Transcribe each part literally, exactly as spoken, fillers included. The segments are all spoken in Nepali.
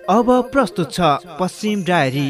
अब प्रस्तुत छ पश्चिम डायरी।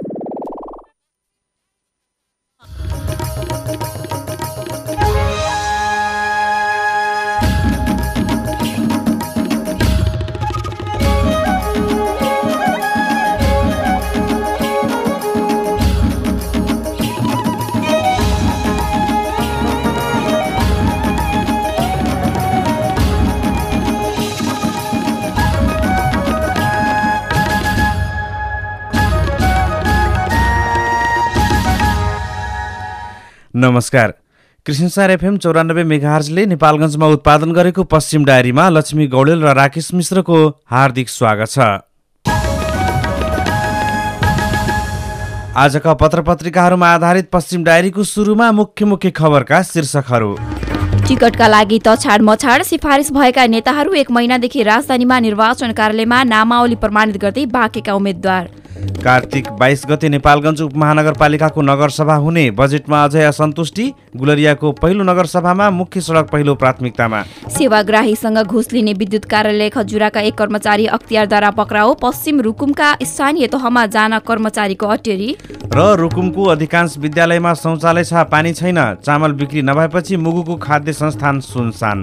नमस्कार। कृष्णसार एफएम चौरानब्बे मेगाहर्जले नेपालगञ्जमा उत्पादन गरेको पश्चिम डायरीमा लक्ष्मी गौडेल र राकेश मिश्रको हार्दिक स्वागत छ। आजका पत्र पत्रिकाहरूमा आधारित पश्चिम डायरीको सुरुमा मुख्य मुख्य खबरका शीर्षकहरू। टिकटका लागि तछाड मछाड, सिफारिस भएका नेताहरू एक महिनादेखि राजधानीमा निर्वाचन कार्यालयमा नामावली प्रमाणित गर्दै बाँकेका उम्मेद्वार। कार्तिक बाइस गते नेपालगञ्ज उपमहानगरपालिकाको नगरसभा हुने, बजेटमा अझै असन्तुष्टि। गुलरियाको पहिलो नगरसभामा मुख्य सडक पहिलो प्राथमिकतामा। सेवाग्राहीसँग घुस लिने विद्युत कार्यालय खजुराका एक कर्मचारी अख्तियारद्वारा पक्राउ। पश्चिम रुकुमका स्थानीय तहमा जान कर्मचारीको अटेरी। र रुकुमको अधिकांश विद्यालयमा शौचालय छ, पानी छैन। चामल बिक्री नभएपछि मुगुको खाद्य संस्थान सुनसान।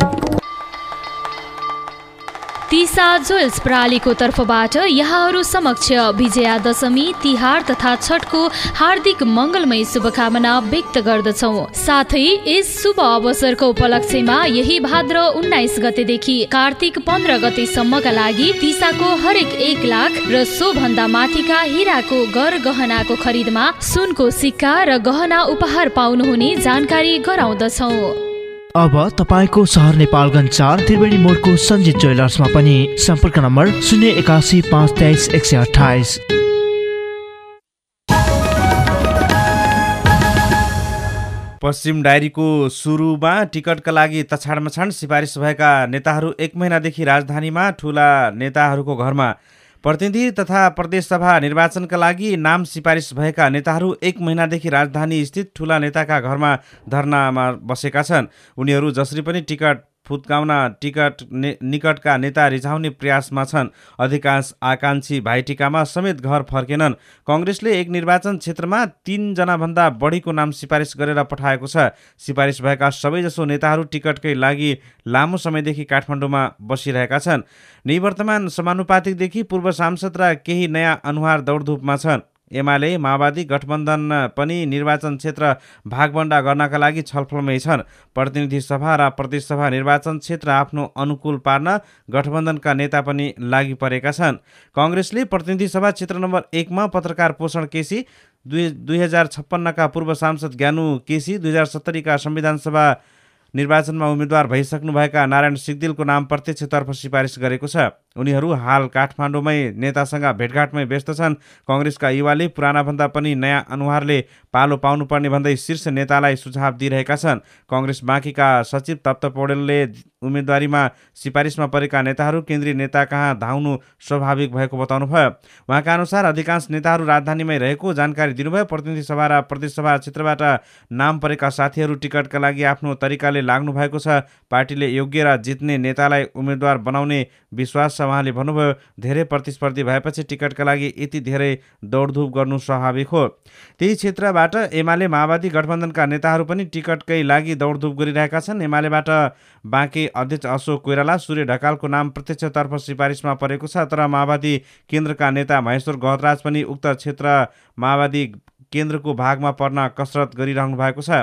तिसा ज्वेल्स प्रणालीको तर्फबाट यहाँहरू समक्ष विजया दशमी, तिहार तथा छठको हार्दिक मङ्गलमय शुभकामना व्यक्त गर्दछौँ। साथै यस शुभ अवसरको उपलक्ष्यमा यही भाद्र उन्नाइस गतेदेखि कार्तिक पन्ध्र गतेसम्मका लागि तिसाको हरेक एक लाख र सो भन्दा माथिका हिराको गर गहनाको खरिदमा सुनको सिक्का र गहना उपहार पाउनुहुने जानकारी गराउँदछौँ। अब तपाईको सहर नेपालगञ्ज चार त्रिवेणी मोडको सञ्जित ज्वेलर्समा पनि सम्पर्क नम्बर शून्य एकासी पाँच तेइस एक सय अठाइस। पश्चिम डायरीको सुरुमा टिकटका लागि तछाड मछाड, सिफारिस भएका नेताहरू एक महिनादेखि राजधानीमा, ठूला नेताहरूको घरमा। प्रतिनिधि तथा प्रदेशसभा निर्वाचनका लागि नाम सिफारिस भएका नेताहरू एक महिनादेखि राजधानी स्थित ठूला नेताका घरमा धरनामा बसेका छन्। उनीहरू जसरी पनि टिकट फुत्काउन टिकट ने, निकटका नेता रिझाउने प्रयासमा छन्। अधिकांश आकांक्षी भाइटिकामा समेत घर फर्केनन्। काङ्ग्रेसले एक निर्वाचन क्षेत्रमा तीनजना भन्दा बढीको नाम सिफारिस गरेर पठाएको छ। सिफारिस भएका सबैजसो नेताहरू टिकटकै लागि लामो समयदेखि काठमाडौँमा बसिरहेका छन्। निवर्तमान समानुपातिकदेखि पूर्व सांसद र केही नयाँ अनुहार दौडधुपमा छन्। एमाले माओवादी गठबन्धन पनि निर्वाचन क्षेत्र भागबण्डा गर्नका लागि छलफलमै छन्। प्रतिनिधि सभा र प्रदेशसभा निर्वाचन क्षेत्र आफ्नो अनुकूल पार्न गठबन्धनका नेता पनि लागि परेका छन्। काङ्ग्रेसले प्रतिनिधि सभा क्षेत्र नम्बर एकमा पत्रकार पोषण केसी, दुई दुई हजार छप्पन्नका पूर्व सांसद ज्ञानु केसी, दुई हजार सत्तरीका संविधानसभा निर्वाचनमा उम्मेद्वार भइसक्नुभएका नारायण सिग्देलको नाम प्रत्यक्षतर्फ सिफारिस गरेको छ। उनीहरू हाल काठमाडौँमै नेतासँग भेटघाटमै व्यस्त छन्। काङ्ग्रेसका युवाले पुरानाभन्दा पनि नयाँ अनुहारले पालो पाउनुपर्ने भन्दै शीर्ष नेतालाई सुझाव दिइरहेका छन्। काङ्ग्रेस बाँकीका सचिव तप्त पौडेलले उम्मेदवारीमा सिफारिसमा परेका नेताहरू केन्द्रीय नेता कहाँ धाउनु स्वाभाविक भएको बताउनुभयो। उहाँका अनुसार अधिकांश नेताहरू राजधानीमै रहेको जानकारी दिनुभयो। प्रतिनिधि सभा र प्रदेशसभा क्षेत्रबाट नाम परेका साथीहरू टिकटका लागि आफ्नो तरिकाले लाग्नु भएको छ। पार्टीले योग्य र जित्ने नेतालाई उम्मेद्वार बनाउने विश्वास छ। उहाँले भन्नुभयो, धेरै प्रतिस्पर्धी भएपछि टिकटका लागि यति धेरै दौडधुप गर्नु स्वाभाविक हो। त्यही क्षेत्रबाट एमाले माओवादी गठबन्धनका नेताहरू पनि टिकटकै लागि दौडधुप गरिरहेका छन्। एमालेबाट बाँके अध्यक्ष अशोक कोइराला, सूर्य ढकालको नाम प्रत्यक्षतर्फ सिफारिसमा परेको छ। तर माओवादी केन्द्रका नेता महेश्वर गहतराज पनि उक्त क्षेत्र माओवादी केन्द्रको भागमा पर्न कसरत गरिरहनु भएको छ।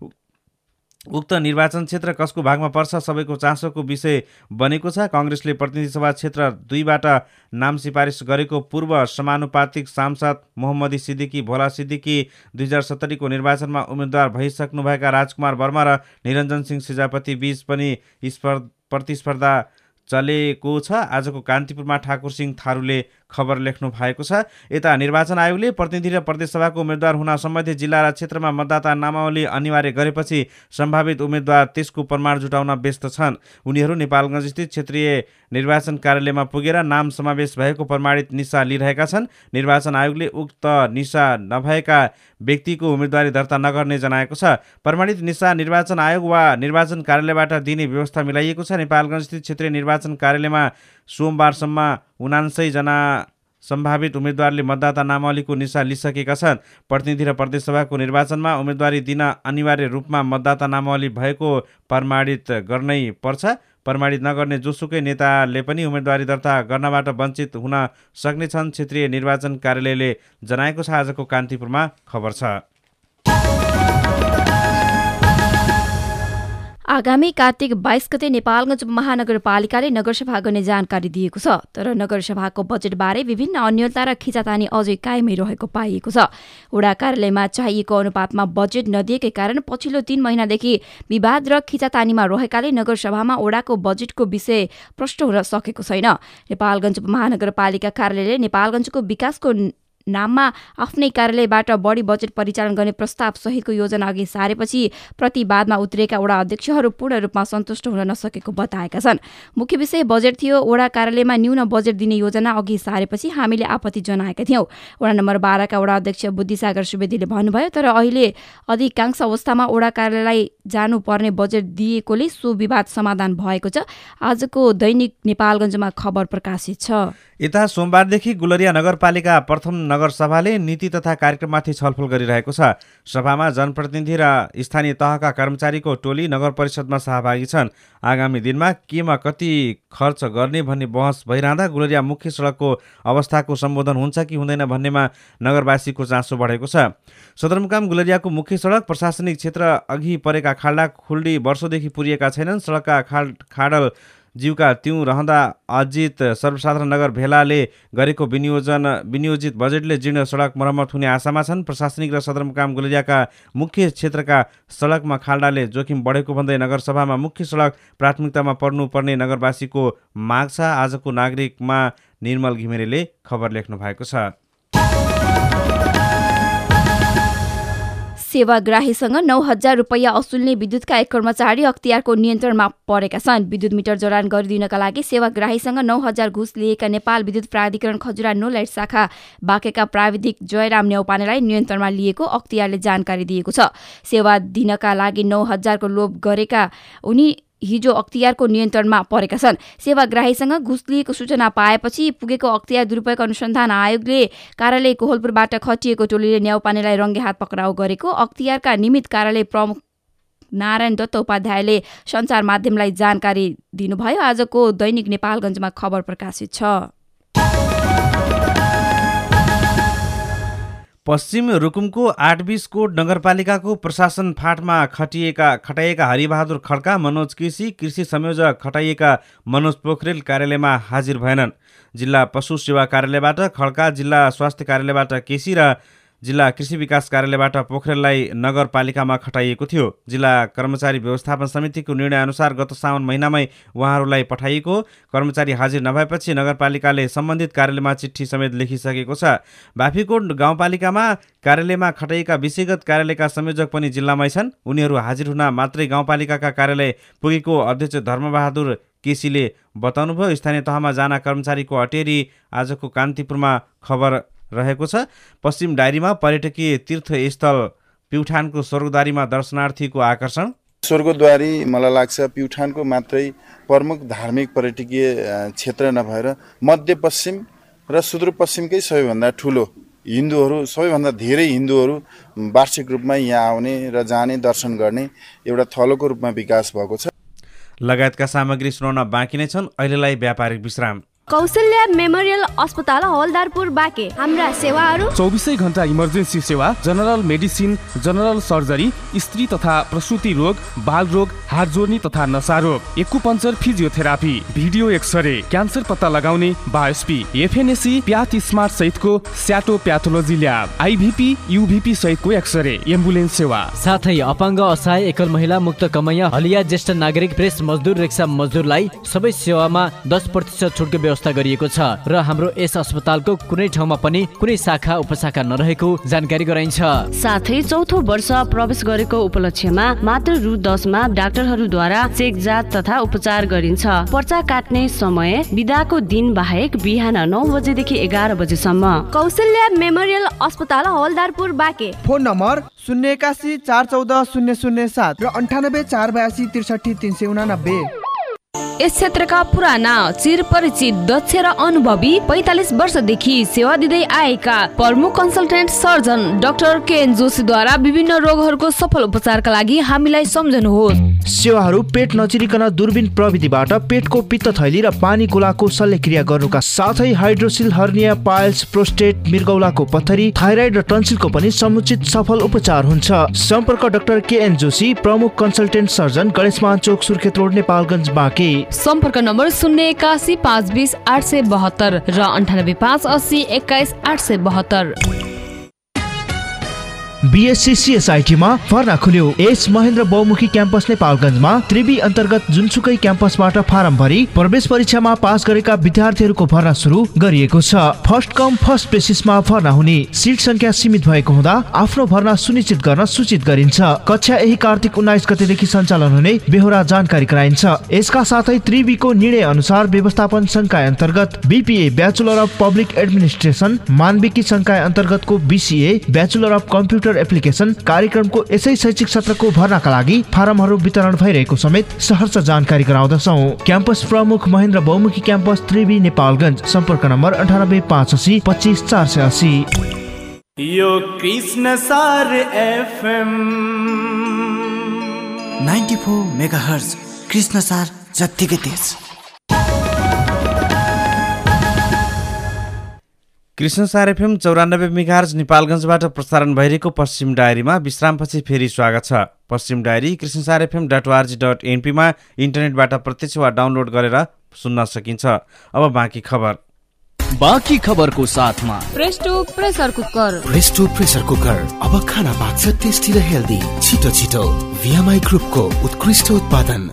उक्त निर्वाचन क्षेत्र कसको भागमा पर्छ सबैको चासोको विषय बनेको छ। काङ्ग्रेसले प्रतिनिधि सभा क्षेत्र दुईबाट नाम सिफारिस गरेको पूर्व समानुपातिक सांसद मोहम्मदी सिद्दिकी भोला सिद्दिकी, दुई हजार सत्तरीको निर्वाचनमा उम्मेद्वार भइसक्नुभएका राजकुमार वर्मा र निरञ्जन सिंह सिजापति बीच पनि प्रतिस्पर्धा चलेको छ। आजको कान्तिपुरमा ठाकुर सिंह थारूले खबर लेख्नु भएको छ। यता निर्वाचन आयोगले प्रतिनिधि र प्रदेशसभाको उम्मेद्वार हुन सम्बन्धित जिल्ला र क्षेत्रमा मतदाता नामावली अनिवार्य गरेपछि सम्भावित उम्मेद्वार त्यसको प्रमाण जुटाउन व्यस्त छन्। उनीहरू नेपालगञ्ज स्थित क्षेत्रीय निर्वाचन कार्यालयमा पुगेर नाम समावेश भएको प्रमाणित निशा लिइरहेका छन्। निर्वाचन आयोगले उक्त निशा नभएका व्यक्तिको उम्मेदवारी दर्ता नगर्ने जनाएको छ। प्रमाणित निशा निर्वाचन आयोग वा निर्वाचन कार्यालयबाट दिने व्यवस्था मिलाइएको छ। नेपालगञ्ज स्थित क्षेत्रीय निर्वाचन कार्यालयमा सोमबारसम्म उनान्सय जना सम्भावित उम्मेदवारले मतदाता नामावलीको निशा लिइसकेका छन्। प्रतिनिधि र प्रदेशसभाको निर्वाचनमा उम्मेदवारी दिन अनिवार्य रूपमा मतदाता नामावली भएको प्रमाणित गर्नै पर्छ। प्रमाणित नगर्ने जोसुकै नेताले पनि उम्मेदवारी दर्ता गर्नबाट वञ्चित हुन सक्नेछन्, क्षेत्रीय निर्वाचन कार्यालयले जनाएको छ। आजको कान्तिपुरमा खबर छ। आगामी कार्तिक बाइस गते नेपालगञ्ज महानगरपालिकाले नगरसभा गर्ने जानकारी दिएको छ। तर नगरसभाको बजेटबारे विभिन्न अन्यलता र खिचातानी अझै कायमै रहेको पाइएको छ। वडा कार्यालयमा चाहिएको अनुपातमा बजेट नदिएकै कारण पछिल्लो तीन महिनादेखि विवाद र खिचातानीमा रहेकाले नगरसभामा वडाको बजेटको विषय प्रष्ट हुन सकेको छैन। नेपालगञ्ज महानगरपालिका कार्यालयले नेपालगञ्जको विकासको नाममा आफ्नै कार्यालयबाट बढी बजेट परिचालन गर्ने प्रस्ताव सहितको योजना अघि सारेपछि प्रतिवादमा उत्रेका वडा अध्यक्षहरू पूर्ण रूपमा सन्तुष्ट हुन नसकेको बताएका छन्। मुख्य विषय बजेट थियो। वडा कार्यालयमा न्यून बजेट दिने योजना अघि सारेपछि हामीले आपत्ति जनाएका थियौं। वडा नम्बर बाह्रका वडा अध्यक्ष बुद्धिसागर सुवेदीले भन्नुभयो, तर अहिले अधिकांश अवस्थामा वडा कार्यालय जानुपर्ने बजेट दिएकोले सो विवाद समाधान भएको छ। आजको दैनिक नेपालगञ्जमा खबर प्रकाशित छ। यता सोमबारदेखि गुलरिया नगरपालिका प्रथम नगरसभाले नीति तथा कार्यक्रममाथि छलफल गरिरहेको छ। सभामा जनप्रतिनिधि र स्थानीय तहका कर्मचारीको टोली नगर परिषदमा सहभागी छन्। आगामी दिनमा केमा कति खर्च गर्ने भन्ने बहस भइरहँदा गुलरिया मुख्य सडकको अवस्थाको सम्बोधन हुन्छ कि हुँदैन भन्नेमा नगरवासीको चासो बढेको छ। सदरमुकाम गुलरियाको मुख्य सडक प्रशासनिक क्षेत्र अघि परेका खाल्डा खुल्डी वर्षौंदेखि पुरिएका छैनन्। सडकका खाल खाडल जीवका त्यौं रहँदा अजित सर्वसाधारण नगर भेलाले गरेको विनियोजन विनियोजित बजेटले जीर्ण सडक मर्मत हुने आशामा छन्। प्रशासनिक र सदरमुकाम गुलरियाका मुख्य क्षेत्रका सडकमा खाल्डाले जोखिम बढेको भन्दै नगरसभामा मुख्य सडक प्राथमिकतामा पर्नुपर्ने नगरवासीको माग छ। आजको नागरिकमा निर्मल घिमिरेले खबर लेख्नु भएको छ। सेवाग्राहीसँग नौ हजार रुपियाँ असुल्ने विद्युतका एक कर्मचारी अख्तियारको नियन्त्रणमा परेका छन्। विद्युत मिटर जडान गरिदिनका लागि सेवाग्राहीसँग नौ हजार घुस लिएका नेपाल विद्युत प्राधिकरण खजुरा नो लाइट शाखा बाँकेका प्राविधिक जयराम न्यौपानेलाई नियन्त्रणमा लिएको अख्तियारले जानकारी दिएको छ। सेवा दिनका लागि नौ हजारको लोभ गरेका उनी हिजो अख्तियारको नियन्त्रणमा परेका छन्। सेवाग्राहीसँग घुस लिएको सूचना पाएपछि पुगेको अख्तियार दुरुपयोग अनुसन्धान आयोगले कार्यालय कोहलपुरबाट खटिएको टोलीले न्याउपानेलाई रङ्गे हात पक्राउ गरेको अख्तियारका निमित्त कार्यालय प्रमुख नारायण दत्त उपाध्यायले सञ्चार माध्यमलाई जानकारी दिनुभयो। आजको दैनिक नेपालगञ्जमा खबर प्रकाशित छ। पश्चिम रुकुमको आठ बीस कोट नगरपालिकाको प्रशासन फाँटमा खटिएका खटाइएका हरिबहादुर खड्का, मनोज केसी, कृषि संयोजक खटाइएका मनोज पोखरेल कार्यालयमा हाजिर भएनन्। जिल्ला पशु सेवा कार्यालयबाट खड्का, जिल्ला स्वास्थ्य कार्यालयबाट केसी र जिल्ला कृषि विकास कार्यालयबाट पोखरेललाई नगरपालिकामा खटाइएको थियो। जिल्ला कर्मचारी व्यवस्थापन समितिको निर्णय अनुसार गत साउन महिनामै उहाँहरूलाई पठाइएको। कर्मचारी हाजिर नभएपछि नगरपालिकाले सम्बन्धित कार्यालयमा चिठी समेत लेखिसकेको छ। बाफीकोट गाउँपालिकामा कार्यालयमा खटाइएका विषयगत कार्यालयका संयोजक पनि जिल्लामै छन्। उनीहरू हाजिर हुन मात्रै गाउँपालिकाका कार्यालय पुगेको अध्यक्ष धर्मबहादुर केसीले बताउनुभयो। स्थानीय तहमा जान कर्मचारीको अटेरी आजको कान्तिपुरमा खबर रहेको छ। पश्चिम डायरीमा पर्यटकीय तीर्थस्थल प्युठानको स्वर्गद्वारीमा दर्शनार्थीको आकर्षण। स्वर्गद्वारी मलाई लाग्छ प्युठानको मात्रै प्रमुख धार्मिक पर्यटकीय क्षेत्र नभएर मध्यपश्चिम र सुदूरपश्चिमकै सबैभन्दा ठुलो हिन्दूहरू सबैभन्दा धेरै हिन्दूहरू वार्षिक रूपमा यहाँ आउने र जाने दर्शन गर्ने एउटा थलोको रूपमा विकास भएको छ। लगायतका सामग्री सुनाउन बाँकी नै छन्। अहिलेलाई व्यापारिक विश्राम। कौशल्या मेमोरियल अस्पताल हवलदारपुर बाँके। हाम्रा सेवाहरू चौबिसै घण्टा इमर्जेन्सी सेवा, जनरल मेडिसिन, जनरल सर्जरी, स्त्री तथा प्रसुति रोग, बाल रोग, हात जोड्ने तथा नसा रोग, acupuncture, physiotherapy, video x ray, cancer पत्ता लगाउने, बायोस्पी, एफएनएसी, प्याथ स्मार्ट सहितको स्याटो प्याथोलोजी ल्याब, आइभीपी, युभीपी सहितको एक्सरे, एम्बुलेन्स सेवा, साथै अपाङ्ग, असहाय, एकल महिला, मुक्त कमैया, हलिया, ज्येष्ठ नागरिक, प्रेस मजदुर, रिक्सा मजदुरलाई सबै सेवामा दस प्रतिशत छुटको व्यवस्था गरिएको छ र हाम्रो यस अस्पतालको कुनै ठाउँमा पनि कुनै शाखा उपशाखा नरहेको जानकारी गराइन्छ। साथै चौथो वर्ष प्रवेश गरेको उपलक्ष्यमा मात्र रु दसमा डाक्टरहरूद्वारा चेक जाँच तथा उपचार गरिन्छ। पर्चा काट्ने समय बिदाको दिन बाहेक बिहान नौ बजेदेखि एघार बजेसम्म। कौशल्या मेमोरियल अस्पताल हवलदारपुर बाँके। फोन नम्बर शून्य एकासी चार चौध शून्य शून्य सात र अन्ठानब्बे चार बयासी त्रिसठी तिन सय उनानब्बे। यस क्षेत्रका पुराना चिरपरिचित दक्ष र अनुभवी पैंतालिस वर्षदेखि सेवा दिँदै आएका प्रमुख कन्सल्टेन्ट सर्जन डाक्टर केएन जोशीद्वारा विभिन्न रोगहरूको सफल उपचारका लागि हामीलाई सम्झनुहोस्। सेवाहरू पेट नचिरिकन दूरबीन प्रविधिबाट पेटको पित्त थैली र पानी गोलाको शल्यक्रिया गर्नुका साथै हाइड्रोसिल, हर्निया, पाइल्स, प्रोस्टेट, मृगौलाको पत्थरी, थाइराइड र टन्सिलको पनि समुचित सफल उपचार हुन्छ। सम्पर्क डाक्टर केएन जोशी, प्रमुख consultant surgeon, Ganeshman Chowk, Surkhet road, Nepalgunj, Banke. सम्पर्क नम्बर शून्य एकासी पाँच बिस आठ सय बहत्तर र अन्ठानब्बे पाँच अस्सी एक्काइस आठ सय बहत्तर। बीएससी सीएसआईटीमा भर्ना खुल्यो। एस महेन्द्र बहुमुखी क्याम्पस नेपालगञ्जमा त्रिवी अन्तर्गत जुनसुकै क्याम्पसबाट फारम भरी प्रवेश परीक्षामा पास गरेका विद्यार्थीहरूको भर्ना सुरु गरिएको छ। फर्स्ट कम फर्स्ट बेसिसमा भर्ना हुने, सिट संख्या सीमित भएको हुँदा आफ्नो भर्ना सुनिश्चित गर्न सूचित गरिन्छ। कक्षा यही कार्तिक उन्नाइस गतेदेखि सञ्चालन हुने बेहोरा जानकारी गराइन्छ। यसका साथै त्रिवीको निर्णय अनुसार व्यवस्थापन संकाय अन्तर्गत BPA bachelor of public administration, मानविकी संकाय अन्तर्गतको BCA bachelor of computer application कार्यक्रमको यसै शैक्षिक सत्रको भर्नाका लागि फारमहरू वितरण भइरहेको समेत सहर्ष जानकारी गराउँदछौँ। क्याम्पस प्रमुख महेन्द्र बहुमुखी क्याम्पस त्रिवी नेपालगञ्ज। सम्पर्क नम्बर अन्ठानब्बे पाँच असी पच्चिस चार सय असी। यो Krishnasar FM ninety four megahertz कृष्ण सार जत्तिकै तेज। कृष्णसार एफएम चौरानब्बे मेगाहर्ज नेपालगञ्जबाट प्रसारण भइरहेको पश्चिम डायरीमा विश्रामपछि फेरि स्वागत छ। पश्चिम diary Krishnasar FM dot ORG dot एनपीमा इन्टरनेटबाट प्रत्यक्ष वा डाउनलोड गरेर सुन्न सकिन्छ। अब बाँकी खबर। बाँकी खबरको साथमा Presto pressure cooker. Presto pressure cooker अब खाना पाक्छ टेस्टी र हेल्दी। छिटो छिटो भिएमआई ग्रुपको उत्कृष्ट उत्पादन।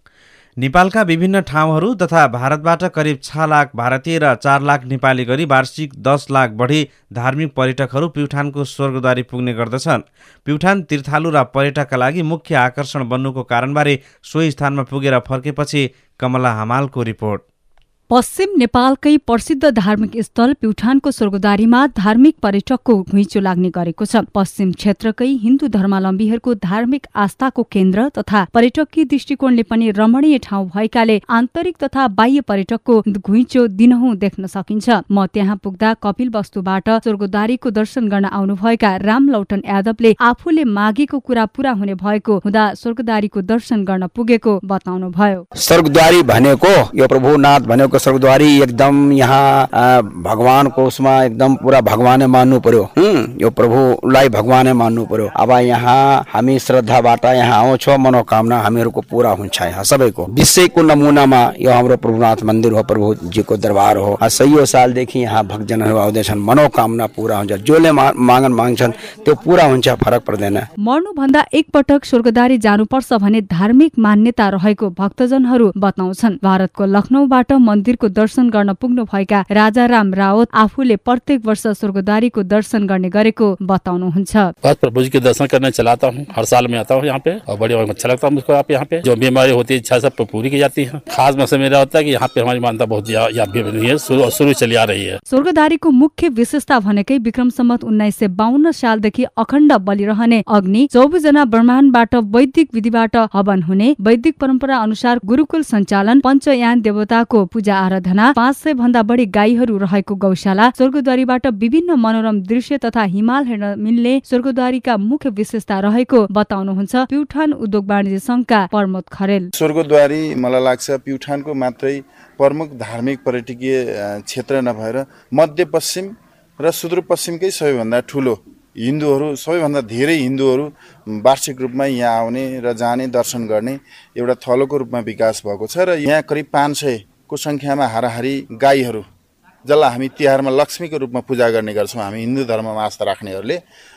नेपालका विभिन्न ठाउँहरू तथा भारतबाट करिब छ लाख भारतीय र चार लाख नेपाली गरी वार्षिक दस लाख बढी धार्मिक पर्यटकहरू प्युठानको स्वर्गद्वारी पुग्ने गर्दछन्। प्युठान तीर्थालु र पर्यटकका लागि मुख्य आकर्षण बन्नुको कारणबारे सोही स्थानमा पुगेर फर्केपछि कमला हमालको रिपोर्ट। पश्चिम नेपालकै प्रसिद्ध धार्मिक स्थल प्युठानको स्वर्गद्वारीमा धार्मिक पर्यटकको घुइँचो लाग्ने गरेको छ। पश्चिम क्षेत्रकै हिन्दू धर्मावलम्बीहरूको धार्मिक आस्थाको केन्द्र तथा पर्यटकीय दृष्टिकोणले पनि रमणीय ठाउँ भएकाले आन्तरिक तथा बाह्य पर्यटकको घुइँचो दिनहुँ देख्न सकिन्छ। म त्यहाँ पुग्दा कपिल वस्तुबाट स्वर्गद्वारीको दर्शन गर्न आउनुभएका राम लौटन यादवले आफूले मागेको कुरा पूरा हुने भएको हुँदा स्वर्गद्वारीको दर्शन गर्न पुगेको बताउनुभयो। स्वर्गद्वारी भनेको यो प्रभुनाथ भनेको स्वर्गद्वारी एकदम यहाँ भगवानको उसमा एकदम पुरा भगवानै मान्नु पर्यो। यो प्रभुलाई भगवानै मान्नु पर्यो। अब यहाँ हामी श्रद्धाबाट यहाँ आउँछौँ, मनोकामना हामीहरूको पूरा हुन्छ। यहाँ सबैको विषयको नमुनामा यो हाम्रो प्रभुनाथ मन्दिर हो, प्रभुजीको दरबार हो। सयौं सालदेखि यहाँ भक्तजनहरू आउँदैछन्, मनोकामना पूरा हुन्छ। जसले मागन माग्छन् त्यो पूरा हुन्छ, फरक पर्दैन। मर्नुभन्दा एकपटक स्वर्गद्वारी जानुपर्छ भने धार्मिक मान्यता रहेको भक्तजनहरू बताउँछन्। भारतको लखनऊबाट मन्दिरको दर्शन गर्न पुग्नु भएका राजाराम रावत आफूले प्रत्येक वर्ष स्वर्गद्वारीको दर्शन गर्ने गरेको बताउनुहुन्छ। प्रभु जी के दर्शन करने चलाता हूँ, हर साल में आता हूँ यहाँ पे और बड़ी अच्छा लगता है मुझको। आप यहाँ पे जो बीमारी होती है इच्छा सब पूरी की जाती है। खास मकसद मेरा होता है कि यहाँ पे हमारी मान्यता बहुत है, शुरू चली आ रही है। स्वर्गद्वारीको मुख्य विशेषता भनेकै विक्रम सम्मत उन्नाइस सय बाहन्न सालदेखि अखण्ड बलिरहने अग्नि, चौबिस जना ब्रह्माण्डबाट वैदिक विधिबाट हवन हुने, वैदिक परम्परा अनुसार गुरुकुल सञ्चालन, पञ्चयान देवताको पूजा आराधना, पाँच सय भन्दा बढी गाईहरू रहेको गौशाला, स्वर्गद्वारीबाट विभिन्न मनोरम दृश्य तथा हिमाल हेर्न मिल्ने स्वर्गद्वारीका मुख्य विशेषता रहेको बताउनुहुन्छ प्युठान उद्योग वाणिज्य संघका प्रमोद खरेल। स्वर्गद्वारी मलाई लाग्छ प्युठानको मात्रै प्रमुख धार्मिक पर्यटकीय क्षेत्र नभएर मध्यपश्चिम र सुदूरपश्चिमकै सबैभन्दा ठुलो हिन्दूहरू, सबैभन्दा धेरै हिन्दूहरू वार्षिक रूपमा यहाँ आउने र जाने, दर्शन गर्ने एउटा थलोको रूपमा विकास भएको छ। र यहाँ करिब पाँच सय को संख्यामा हाराहारी गाईहरू, जसलाई हामी तिहारमा लक्ष्मीको रूपमा पूजा गर्ने गर्छौँ हामी हिन्दू धर्ममा आस्था राख्नेहरूले।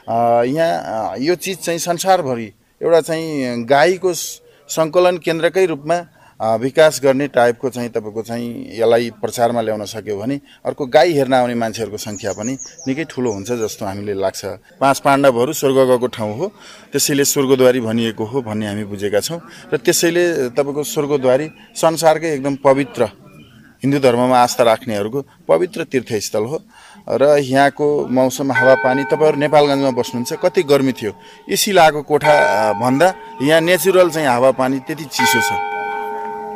यहाँ यो चिज चाहिँ संसारभरि एउटा चाहिँ गाईको सङ्कलन केन्द्रकै रूपमा विकास गर्ने टाइपको चाहिँ तपाईँको चाहिँ यसलाई प्रचारमा ल्याउन सक्यो भने अर्को गाई हेर्न आउने मान्छेहरूको सङ्ख्या पनि निकै ठुलो हुन्छ जस्तो हामीले लाग्छ। पाँच पाण्डवहरू स्वर्ग गएको ठाउँ हो, त्यसैले स्वर्गद्वारी भनिएको हो भन्ने हामी बुझेका छौँ। र त्यसैले तपाईँको स्वर्गद्वारी संसारकै एकदम पवित्र हिन्दू धर्ममा आस्था राख्नेहरूको पवित्र तीर्थस्थल हो। र यहाँको मौसम हावापानी, तपाईँहरू नेपालगञ्जमा बस्नुहुन्छ, कति गर्मी थियो, एसी लागेको कोठा भन्दा यहाँ नेचुरल चाहिँ हावापानी त्यति चिसो छ।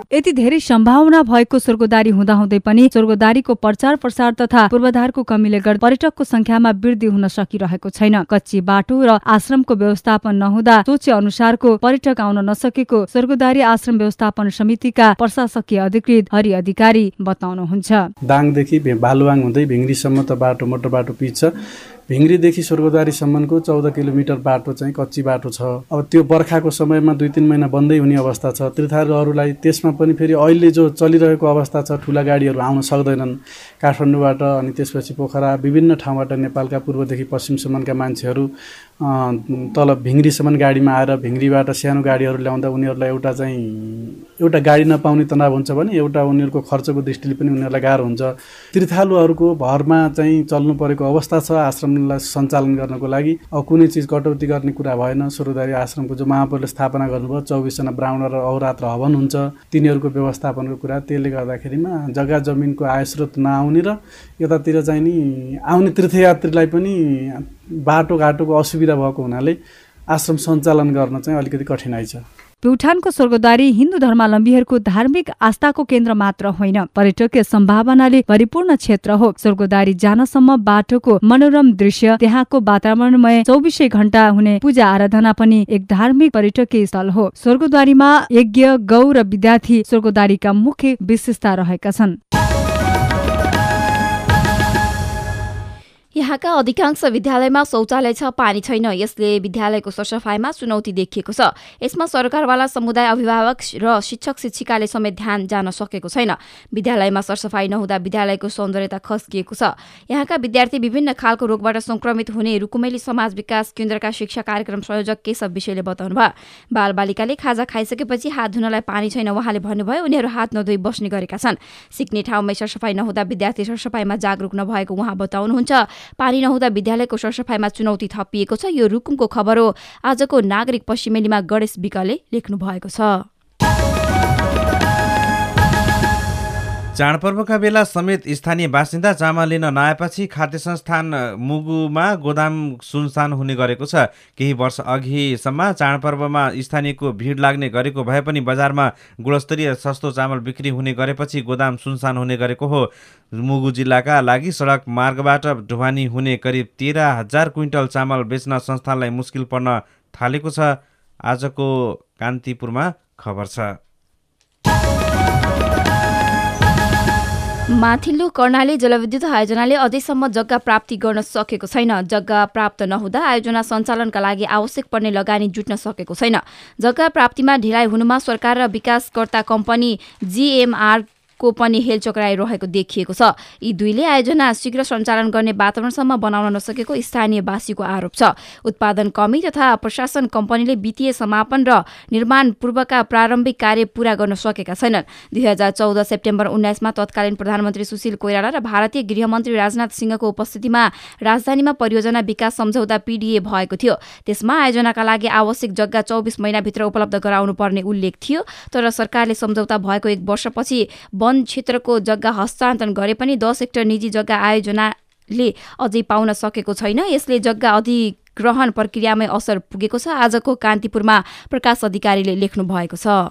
यति धेरै सम्भावना भएको स्वर्गद्वारी हुँदाहुँदै पनि स्वर्गद्वारीको प्रचार प्रसार तथा पूर्वाधारको कमीले गर्दा पर्यटकको संख्यामा वृद्धि हुन सकिरहेको छैन। कच्ची बाटो र आश्रमको व्यवस्थापन नहुँदा सोचे अनुसारको पर्यटक आउन नसकेको स्वर्गद्वारी आश्रम व्यवस्थापन समितिका प्रशासकीय अधिकृत हरि अधिकारी बताउनुहुन्छ। दाङदेखि बालुवाङ हुँदै भिङ्ग्रीसम्म त बाटो मोटर बाटो पिच छ। भिङ्ग्रीदेखि स्वर्गद्वारीसम्मको चौध किलोमिटर बाटो चाहिँ कच्ची बाटो छ। अब त्यो बर्खाको समयमा दुई तिन महिना बन्दै हुने अवस्था छ। तीर्थारूहरूलाई त्यसमा पनि फेरि अहिले जो चलिरहेको अवस्था छ, ठुला गाडीहरू आउन सक्दैनन् काठमाडौँबाट, अनि त्यसपछि पोखरा विभिन्न ठाउँबाट नेपालका पूर्वदेखि पश्चिमसम्मका मान्छेहरू तल भिङ्ग्रीसम्म गाडीमा आएर भिङ्ग्रीबाट सानो गाडीहरू ल्याउँदा उनीहरूलाई एउटा चाहिँ एउटा गाडी नपाउने तनाव हुन्छ भने एउटा उनीहरूको खर्चको दृष्टिले पनि उनीहरूलाई गाह्रो हुन्छ। तीर्थालुहरूको भरमा चाहिँ चल्नु परेको अवस्था छ आश्रमलाई सञ्चालन गर्नको लागि। अब कुनै चिज कटौती गर्ने कुरा भएन। स्वर्गद्वारी आश्रमको जो महापौरले स्थापना गर्नुभयो चौबिसजना ब्राह्मण र अहोरात्र हवन हुन्छ, तिनीहरूको व्यवस्थापनको कुरा, त्यसले गर्दाखेरिमा जग्गा जमिनको आयस्रोत नआउने र यतातिर चाहिँ नि आउने तीर्थयात्रीलाई पनि बाटोघाटोको असुविधा भएको हुनाले आश्रम सञ्चालन गर्न चाहिँ अलिकति कठिनाइ छ। प्युठानको स्वर्गद्वारी हिन्दू धर्मावलम्बीहरूको धार्मिक आस्थाको केन्द्र मात्र होइन, पर्यटकीय सम्भावनाले परिपूर्ण क्षेत्र हो। स्वर्गद्वारी जानसम्म बाटोको मनोरम दृश्य, त्यहाँको वातावरणमय चौबिसै घण्टा हुने पूजा आराधना पनि एक धार्मिक पर्यटकीय स्थल हो। स्वर्गद्वारीमा यज्ञ, गौ र विद्यार्थी स्वर्गद्वारीका मुख्य विशेषता रहेका छन्। यहाँका अधिकांश विद्यालयमा शौचालय छ, पानी छैन। यसले विद्यालयको सरसफाइमा चुनौती देखिएको छ। यसमा सरकारवाला समुदाय, अभिभावक र शिक्षक शिक्षिकाले समेत ध्यान जान सकेको छैन। विद्यालयमा सरसफाइ नहुँदा विद्यालयको सौन्दर्यता खस्किएको छ। यहाँका विद्यार्थी विभिन्न खालको रोगबाट संक्रमित हुने रुकुमेली समाज विकास केन्द्रका शिक्षा कार्यक्रम संयोजक केशव विषयले बताउनुभयो। बालबालिकाले खाजा खाइसकेपछि हात धुनलाई पानी छैन उहाँले भन्नुभयो। उनीहरू हात नधोई बस्ने गरेका छन्। सिक्ने ठाउँमै सरसफाइ नहुँदा विद्यार्थी सरसफाइमा जागरुक नभएको उहाँ बताउनुहुन्छ। पानी नहुँदा विद्यालयको सरसफाइमा चुनौती थपिएको छ। यो रुकुमको खबर हो। आजको नागरिक पश्चिमेलीमा गणेश विकले लेख्नु भएको छ। चाडपर्वका बेला समेत स्थानीय बासिन्दा चामल लिन नआएपछि खाद्य संस्थान मुगुमा गोदाम सुनसान हुने गरेको छ। केही वर्ष अघिसम्म चाडपर्वमा स्थानीयको भिड लाग्ने गरेको भए पनि बजारमा गुणस्तरीय सस्तो चामल बिक्री हुने गरेपछि गोदाम सुनसान हुने गरेको हो। मुगु जिल्लाका लागि सडक मार्गबाट ढुवानी हुने करिब तेह्र हजार क्विन्टल चामल बेच्न संस्थानलाई मुस्किल पर्न थालेको छ। आजको कान्तिपुरमा खबर छ। माथिल्लो कर्णाली जलविद्युत आयोजनाले अझैसम्म जग्गा प्राप्ति गर्न सकेको छैन। जग्गा प्राप्त नहुँदा आयोजना सञ्चालनका लागि आवश्यक पर्ने लगानी जुट्न सकेको छैन। जग्गा प्राप्तिमा ढिलाइ हुनुमा सरकार र विकासकर्ता कम्पनी जीएमआर को पनि हेलचक्राइरहेको देखिएको छ। यी दुईले आयोजना शीघ्र सञ्चालन गर्ने वातावरणसम्म बनाउन नसकेको स्थानीयवासीको आरोप छ। उत्पादन कमी तथा प्रशासन कम्पनीले वित्तीय समापन र निर्माण पूर्वका प्रारम्भिक कार्य पूरा गर्न सकेका छैनन्। दुई हजार चौध सेप्टेम्बर उन्नाइसमा तत्कालीन प्रधानमन्त्री सुशील कोइराला र भारतीय गृहमन्त्री राजनाथ सिंहको उपस्थितिमा राजधानीमा परियोजना विकास सम्झौता पीडीए भएको थियो। त्यसमा आयोजनाका लागि आवश्यक जग्गा चौबिस महिनाभित्र उपलब्ध गराउनु पर्ने उल्लेख थियो। तर सरकारले सम्झौता भएको एक वर्षपछि वन क्षेत्रको जग्गा हस्तान्तरण गरे पनि दस हेक्टर निजी जग्गा आयोजनाले अझै पाउन सकेको छैन। यसले जग्गा अधिग्रहण प्रक्रियामै असर पुगेको छ। आजको कान्तिपुरमा प्रकाश अधिकारीले लेख्नु भएको छ।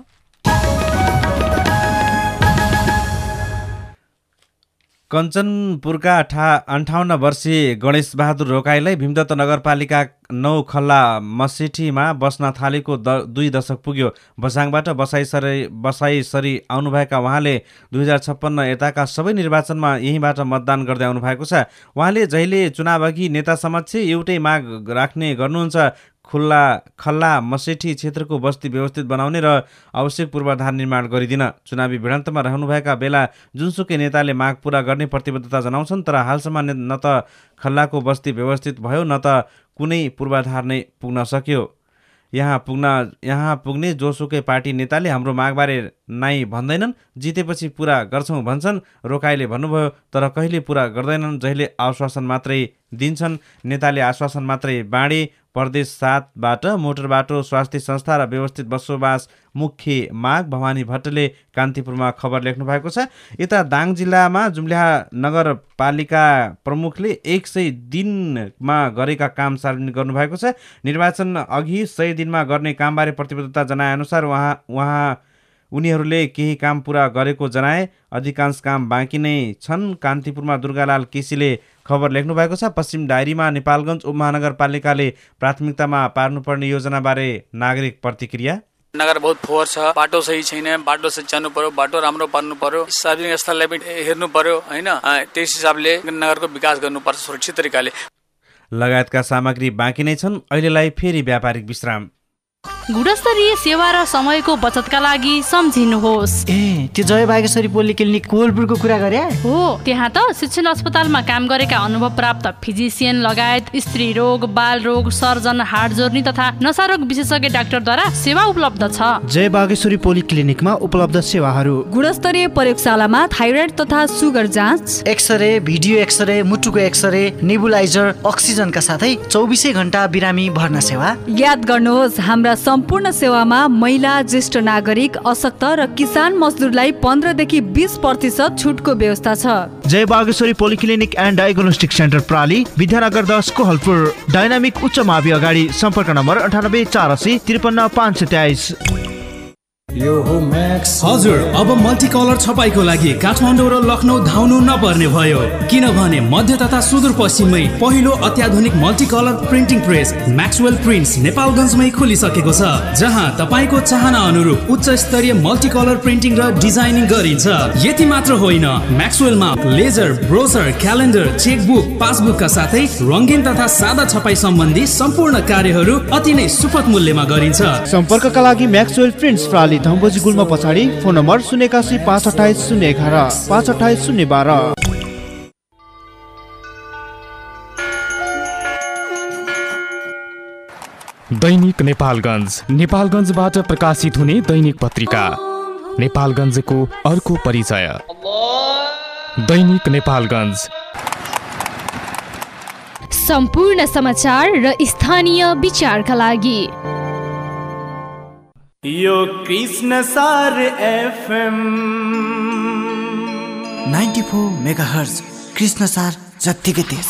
कञ्चनपुरका अठा अन्ठाउन्न वर्षीय गणेश बहादुर रोकाईलाई भीमदत्त नगरपालिका नौ खल्ला मसेठीमा बस्न थालेको द दुई दशक पुग्यो। बसाङबाट बसाइसरी बसाइसरी आउनुभएका उहाँले दुई हजार छप्पन्न यताका सबै निर्वाचनमा यहीँबाट मतदान गर्दै आउनुभएको छ। उहाँले जहिले चुनावअघि नेता समक्ष एउटै माग राख्ने गर्नुहुन्छ, खुल्ला खल्ला मसेठी क्षेत्रको बस्ती व्यवस्थित बनाउने र आवश्यक पूर्वाधार निर्माण गरिदिन। चुनावी भिडन्तमा रहनुभएका बेला जुनसुकै नेताले माग पूरा गर्ने प्रतिबद्धता जनाउँछन्, तर हालसम्म न त खल्लाको बस्ती व्यवस्थित भयो न त कुनै पूर्वाधार नै पुग्न सक्यो। यहाँ पुग्न यहाँ पुग्ने जोसुकै पार्टी नेताले हाम्रो मागबारे नाइ भन्दैनन्, जितेपछि पुरा गर्छौँ भन्छन्। रोकाईले भन्नुभयो, तर कहिले पुरा गर्दैनन्, जहिले आश्वासन मात्रै दिन्छन्। नेताले आश्वासन मात्रै बाँडे। प्रदेश सातबाट मोटर बाटो, स्वास्थ्य संस्था र व्यवस्थित बसोबास मुख्य माग। भवानी भट्टले कान्तिपुरमा खबर लेख्नु भएको छ। यता दाङ जिल्लामा जुम्ल्याहा नगरपालिका प्रमुखले एक सय दिनमा गरेका काम सार्वजनिक गर्नुभएको छ। निर्वाचन अघि सय दिनमा गर्ने कामबारे प्रतिबद्धता जनाएअनुसार उहाँ उहाँ उनीहरूले केही काम पूरा गरेको जनाए। अधिकांश काम बाँकी नै छन्। कान्तिपुरमा दुर्गालाल केसीले खबर लेख्नु भएको छ। पश्चिम डायरीमा नेपालगञ्ज उपमहानगरपालिकाले प्राथमिकतामा पार्नुपर्ने योजनाबारे नागरिक प्रतिक्रिया। नगर बहुत फोहोर छ, बाटो सही छैन, बाटो सच्याउनु पर्यो, बाटो राम्रो पार्नु पर्यो, सार्वजनिक स्थललाई पनि हेर्नु पर्यो हैन। त्यस हिसाबले नगरको विकास गर्नुपर्छ सुरक्षित तरिकाले। लगायतका सामग्री बाँकी नै छन्। अहिलेलाई फेरि व्यापारिक विश्राम। गुणस्तरीय सेवा र समयको बचतका लागि सम्झिनुहोस्। ए त्यो जय बागेश्वरी पोलिक्लिनिक कोलपुरको कुरा गरे हो। त्यहाँ त शिक्षण अस्पतालमा काम गरेका अनुभव प्राप्त फिजिसियन लगायत स्त्री रोग, बाल रोग, सर्जन, हाड जोर्नी तथा नसारोग विशेषज्ञ डाक्टरद्वारा सेवा उपलब्ध छ। जय बागेश्वरी पोलिक्लिनिकमा उपलब्ध सेवाहरू: गुणस्तरीय प्रयोगशालामा थाइरोइड तथा सुगर जाँच, एक्सरे, भिडियो एक्सरे, मुटुको एक्सरे, नेबुलाइजर, अक्सिजनका साथै चौबिसै घण्टा बिरामी भर्ना सेवा। याद गर्नुहोस्, हाम्रा सम्पूर्ण सेवामा महिला, ज्येष्ठ नागरिक, अशक्त र किसान मजदुरलाई पन्ध्रदेखि बिस प्रतिशत छुटको व्यवस्था छ। Jai Bageshwari polyclinic and diagnostic centre प्राली, विद्यानगर दस कोहलपुर। डाइनामिक उच्च मावि अगाडि। सम्पर्क नम्बर अन्ठानब्बे चार असी त्रिपन्न पाँच सय तेइस। यो हो म्याक्स। हजुर, अब मल्टी कलर छपाईको लागि काठमाडौँ र लखनऊ धाउनु नपर्ने भयो, किनभने मध्य तथा सुदूरपश्चिममै पहिलो अत्याधुनिक multi colour printing press Maxwell prints नेपालगञ्जमै खोलिसकेको छ, जहाँ तपाईँको चाहना अनुरूप उच्च स्तरीय मल्टी कलर प्रिन्टिङ र डिजाइनिङ गरिन्छ। यति मात्र होइन, म्याक्सवेलमा लेजर, ब्रोसर, क्यालेन्डर, चेकबुक, पासबुकका साथै रङ्गीन तथा सादा छपाई सम्बन्धी सम्पूर्ण कार्यहरू अति नै सुपथ मूल्यमा गरिन्छ। सम्पर्कका लागि म्याक्सवेल प्रिन्ट्स प्राली, धम्बोजी गुल्मा पछाडि। फोन नम्बर शून्य एकासी पाँच अठाइस शून्य एघार पाँच अठाइस शून्य बाह्र। दैनिक नेपालगञ्ज, नेपालगञ्जबाट प्रकाशित हुने दैनिक पत्रिका। नेपालगञ्जको अर्को परिचय। दैनिक नेपालगञ्ज, सम्पूर्ण समाचार र स्थानीय विचारका लागि। यो Krishnasar FM ninety four megahertz, कृष्ण सार जत्तिकै तेज।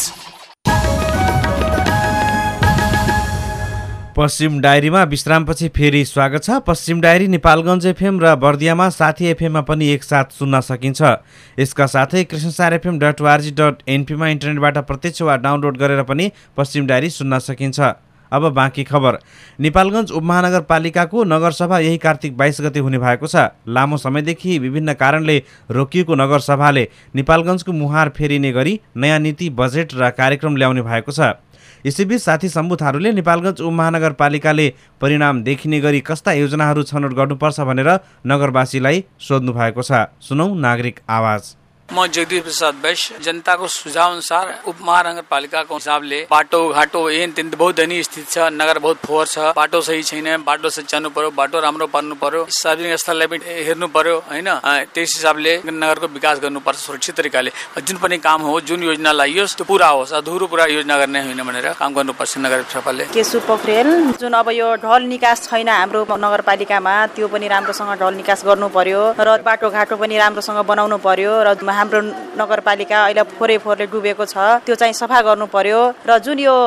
पश्चिम डायरीमा विश्रामपछि फेरि स्वागत छ। पश्चिम डायरी नेपालगञ्ज एफएम र बर्दियामा साथी एफएममा पनि एकसाथ सुन्न सकिन्छ। यसका साथै Krishnasar FM dot ORG dot एनपीमा इन्टरनेटबाट प्रत्यक्ष वा डाउनलोड गरेर पनि पश्चिम डायरी सुन्न सकिन्छ। अब बाँकी खबर। नेपालगञ्ज उपमहानगरपालिकाको नगरसभा यही कार्तिक बाइस गते हुने भएको छ। लामो समयदेखि विभिन्न कारणले रोकिएको नगरसभाले नेपालगञ्जको मुहार फेरिने गरी नयाँ नीति, बजेट र कार्यक्रम ल्याउने भएको छ। यसैबीच साथी सम्बु थारूले नेपालगञ्ज उपमहानगरपालिकाले परिणाम देखिने गरी कस्ता योजनाहरू छनौट गर्नुपर्छ भनेर नगरवासीलाई सोध्नु भएको छ। सुनौ नागरिक आवाज। म जगदीश प्रसाद वैश्य, जनताको सुझाव अनुसार उपमहानगरपालिकाको हिसाबले बाटो घाटो एन त्यन बहुत दयनीय स्थिति छ। नगर बहुत फोहोर छ, बाटो सही छैन, बाटो सच्याउनु पर्यो, बाटो राम्रो पार्नु पर्यो, सार्वजनिक स्थललाई पनि हेर्नु पर्यो हैन। त्यस हिसाबले नगरको विकास गर्नुपर्छ सुरक्षित तरिकाले। जुन पनि काम हो, जुन योजना लाइयोस् त्यो पूरा होस्, अधुरो पूरा योजना गर्ने होइन भनेर काम गर्नुपर्छ नगरपालिकाले। केशु पोखरेल, जुन अब यो ढल निकास छैन हाम्रो नगरपालिकामा, त्यो पनि राम्रोसँग ढल निकास गर्नु पर्यो र बाटो घाटो पनि राम्रोसँग बनाउनु पर्यो र हाम्रो नगरपालिका अहिले फोहोरै फोहोरले डुबेको छ, त्यो चाहिँ सफा गर्नु पर्यो र जुन यो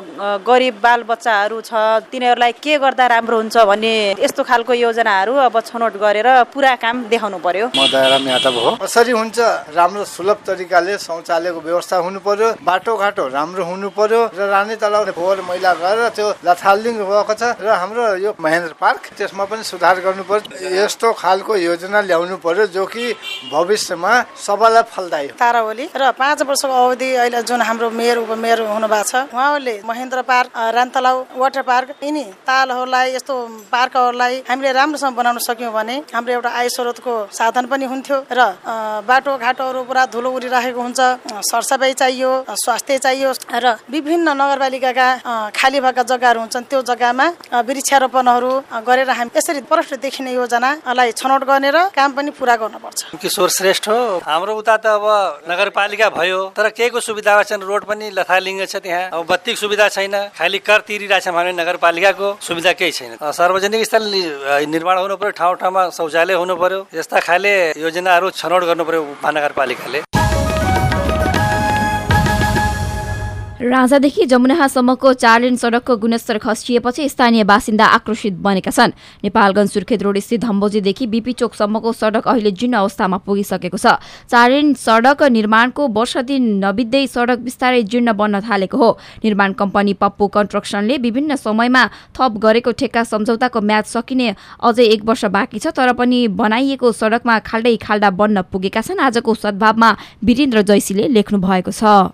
गरिब बाल बच्चाहरू छ तिनीहरूलाई के गर्दा राम्रो हुन्छ भन्ने यस्तो खालको योजनाहरू अब छनौट गरेर पुरा काम देखाउनु पर्यो। म दयाराम यादव हो। कसरी हुन्छ, राम्रो सुलभ तरिकाले शौचालयको व्यवस्था हुनु पर्यो, बाटो घाटो राम्रो हुनु पर्यो र रानी तलाउ फोहोर मैला गरेर त्यो लथालिङ भएको छ र हाम्रो यो महेन्द्र पार्क त्यसमा पनि सुधार गर्नु पर्यो। यस्तो खालको योजना ल्याउनु पर्यो जो कि भविष्यमा सबैलाई फलदायी। तारा ओली र पाँच वर्षको अवधि अहिले जुन हाम्रो मेयर उपमेयर हुनु भएको छ उहाँहरूले Mahendra park, Ranatalau water park यिनी तालहरूलाई यस्तो पार्कहरूलाई हामीले राम्रोसँग बनाउन सक्यौँ भने हाम्रो एउटा आय स्रोतको साधन पनि हुन्थ्यो र बाटो घाटोहरू पुरा धुलो उडिरहेको हुन्छ, सरसफाइ चाहियो, स्वास्थ्य चाहियो र विभिन्न नगरपालिकाका खाली भएका जग्गाहरू हुन्छन् त्यो जग्गामा वृक्षारोपणहरू गरेर हामी यसरी प्रष्ट देखिने योजनालाई छनौट गर्ने र काम पनि पुरा गर्नुपर्छ। किशोर श्रेष्ठ हो। हाम्रो उता त अब नगरपालिका भयो तर केहीको सुविधा छैन, रोड पनि लथालिङ्ग छ, त्यहाँ अब बत्तीको सुविधा छैन, खाली कर तिरिरहेछ भने नगरपालिकाको सुविधा केही छैन। सार्वजनिक स्थल निर्माण हुनु पर्यो, ठाउँ ठाउँमा शौचालय हुनु पर्यो, यस्ता खाले योजनाहरू छनौट गर्नु पर्यो महानगरपालिकाले। राजादेखि जमुनाहासम्मको चार लेन सडकको गुणस्तर खस्किएपछि स्थानीय बासिन्दा आक्रोशित बनेका छन्। नेपालगञ्ज सुर्खेत रोड स्थित धम्बोजीदेखि बीपी चोकसम्मको सडक अहिले जीर्ण अवस्थामा पुगिसकेको छ। चार लेन सडक निर्माणको वर्ष दिन नबित्दै सडक बिस्तारै जीर्ण बन्न थालेको हो। निर्माण कम्पनी पप्पू कन्स्ट्रक्सनले विभिन्न समयमा थप गरेको ठेक्का सम्झौताको म्याद सकिने अझै एक वर्ष बाँकी छ, तर पनि बनाइएको सडकमा खाल्डै खाल्डा बन्न पुगेका छन्। आजको सद्भावमा वीरेन्द्र जैसीले लेख्नु भएको छ।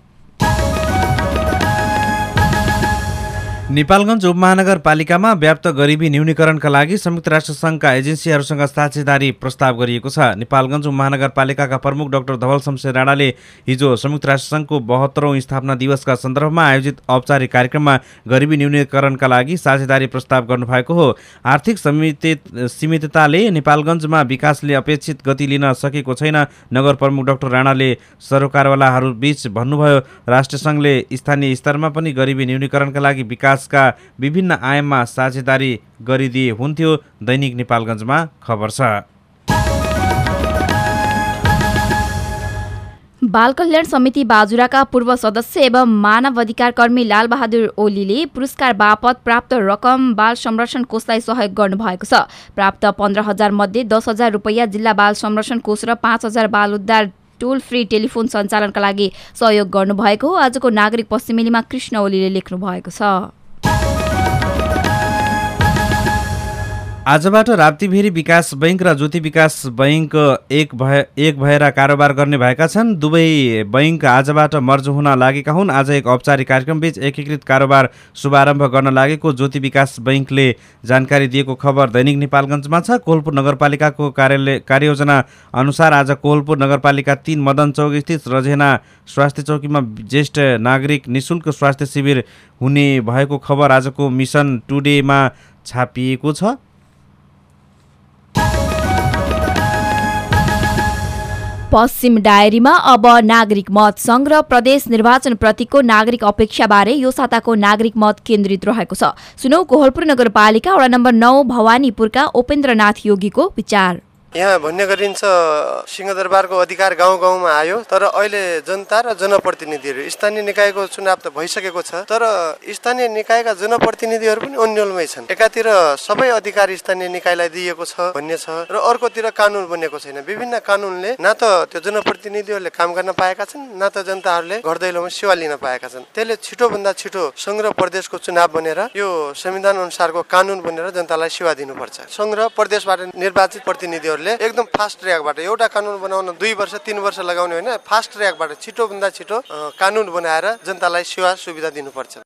नेपालगञ्ज उपमहानगरपालिकामा व्याप्त गरिबी न्यूनीकरणका लागि संयुक्त राष्ट्र संघका एजेन्सीहरूसँग साझेदारी प्रस्ताव गरिएको छ। नेपालगञ्ज उपमहानगरपालिकाका प्रमुख डाक्टर धवल शमशेर राणाले हिजो संयुक्त राष्ट्र संघको बहत्तरौं स्थापना दिवसका सन्दर्भमा आयोजित औपचारिक कार्यक्रममा गरिबी न्यूनीकरणका लागि साझेदारी प्रस्ताव गर्नुभएको हो। आर्थिक सीमितताले नेपालगञ्जमा विकासले अपेक्षित गति लिन सकेको छैन। नगर प्रमुख डाक्टर राणाले सरकारवालाहरू बीच भन्नुभयो, राष्ट्रिय संघले स्थानीय स्तरमा पनि गरिबी न्यूनीकरणका लागि विकास का विभिन्न आयाममा साझेदारी गरिदिए हुन्थ्यो। दैनिक नेपालगञ्जमा खबर छ। बाल कल्याण समिति बाजुराका पूर्व सदस्य एवं मानव अधिकार कर्मी लालबहादुर ओलीले पुरस्कार बापत प्राप्त रकम बाल संरक्षण कोषलाई सहयोग गर्नुभएको छ। प्राप्त पन्ध्र हजार मध्ये दस हजार रुपियाँ जिल्ला बाल संरक्षण कोष र पाँच हजार बाल उद्धार टोल फ्री टेलिफोन सञ्चालनका लागि सहयोग गर्नुभएको हो। आजको नागरिक पश्चिमेलीमा कृष्ण ओलीले लेख्नु भएको छ। आजबाट राप्तीभेरी विकास बैंक र ज्योति विकास बैंक एक भए एक भएर कारोबार गर्ने भएका छन्। दुवै बैंक आजबाट मर्ज हुन लागेका हुन्। आज एक औपचारिक कार्यक्रमबीच एकीकृत कारोबार शुभारम्भ गर्न लागेको ज्योति विकास बैंकले जानकारी दिएको खबर दैनिक नेपालगञ्जमा छ। कोहलपुर नगरपालिकाको कार्यालय कार्ययोजना अनुसार आज कोहलपुर नगरपालिका तीन मदन चौक स्थित रजेना स्वास्थ्य चौकीमा ज्येष्ठ नागरिक निशुल्क स्वास्थ्य शिविर हुने भएको खबर आजको मिसन टुडेमा छापिएको छ। पश्चिम डायरीमा अब नागरिक मत संघ र प्रदेश निर्वाचन प्रतिको नागरिक अपेक्षाबारे यो साताको नागरिक मत केन्द्रित रहेको छ। सुनौ कोहलपुर नगरपालिका वडा नम्बर नौ भवानीपुरका उपेन्द्रनाथ योगीको विचार। यहाँ भन्ने गरिन्छ सिंहदरबारको अधिकार गाउँ गाउँमा आयो, तर अहिले जनता र जनप्रतिनिधिहरू स्थानीय निकायको चुनाव त भइसकेको छ, तर स्थानीय निकायका जनप्रतिनिधिहरू पनि अन्यलमै छन्। एकातिर सबै अधिकार स्थानीय निकायलाई दिएको छ भन्ने छ र अर्कोतिर कानुन बनेको छैन। विभिन्न कानुनले न त त्यो जनप्रतिनिधिहरूले काम गर्न पाएका छन्, न त जनताहरूले घर दैलोमा सेवा लिन पाएका छन्। त्यसले छिटोभन्दा छिटो संघ र प्रदेशको चुनाव बनेर यो संविधान अनुसारको कानुन बनेर जनतालाई सेवा दिनुपर्छ। संघ र प्रदेशबाट निर्वाचित प्रतिनिधिहरूले एकदम फास्ट ट्र्याकबाट एउटा कानुन बनाउन दुई वर्ष तीन वर्ष लगाउने होइन, फास्ट ट्र्याकबाट छिटोभन्दा छिटो कानुन बनाएर जनतालाई सेवा सुविधा दिनुपर्छ।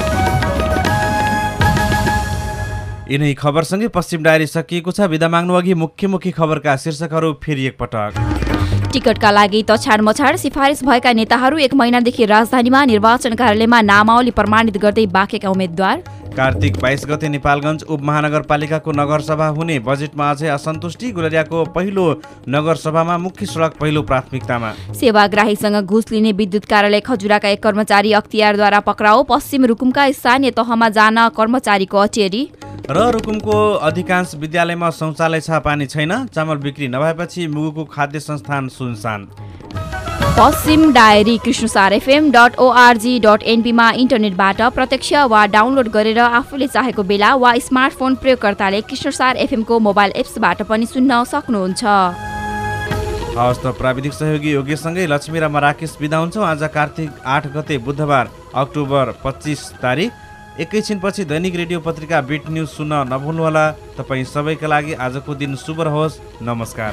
यिनै खबरसँगै पश्चिम डायरी सकिएको छ। बिदा माग्नु अघि मुख्य मुख्य खबरका शीर्षकहरू फेरि एकपटक। टिकटका लागि तछाड मछाड सिफारिस भएका नेताहरू एक महिनादेखि राजधानीमा निर्वाचन कार्यालयमा नामावली प्रमाणित गर्दै बाँकेका उम्मेद्वार। कार्तिक बाइस गते नेपालगञ्ज उपमहानगरपालिकाको नगरसभा हुने, बजेटमा अझै असन्तुष्टि। गुलरियाको पहिलो नगरसभामा मुख्य सडक पहिलो प्राथमिकतामा। सेवाग्राहीसँग घुस लिने विद्युत कार्यालय खजुराका एक कर्मचारी अख्तियारद्वारा पक्राउ। पश्चिम रुकुमका स्थानीय तहमा जान कर्मचारीको अटेरी। र रुकुमको अधिकांश विद्यालयमा शौचालय छ, पानी छैन। चामल बिक्री नभएपछि मुगुको खाद्य संस्थान सुनसान। पश्चिम diary Krishnasar FM dot ORG dot एनपीमा इन्टरनेटबाट प्रत्यक्ष वा डाउनलोड गरेर आफूले चाहेको बेला वा स्मार्टफोन प्रयोगकर्ताले कृष्णसार एफएमको मोबाइल एप्सबाट पनि सुन्न सक्नुहुन्छ। हवस् त, प्राविधिक सहयोगी योगेशसँगै लक्ष्मी र म राकेश बिदा हुन्छौँ। आज कार्तिक आठ गते बुधबार अक्टोबर पच्चिस तारिक। एकैछिनपछि दैनिक रेडियो पत्रिका बिट न्युज सुन्न नभुल्नुहोला। तपाईँ सबैका लागि आजको दिन शुभ रहोस्। नमस्कार।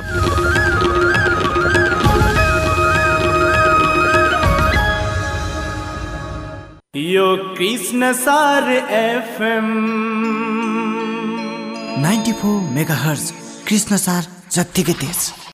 यो Krishnasar FM ninety four mega hertz कृष्ण सार जत्तिकै तेज।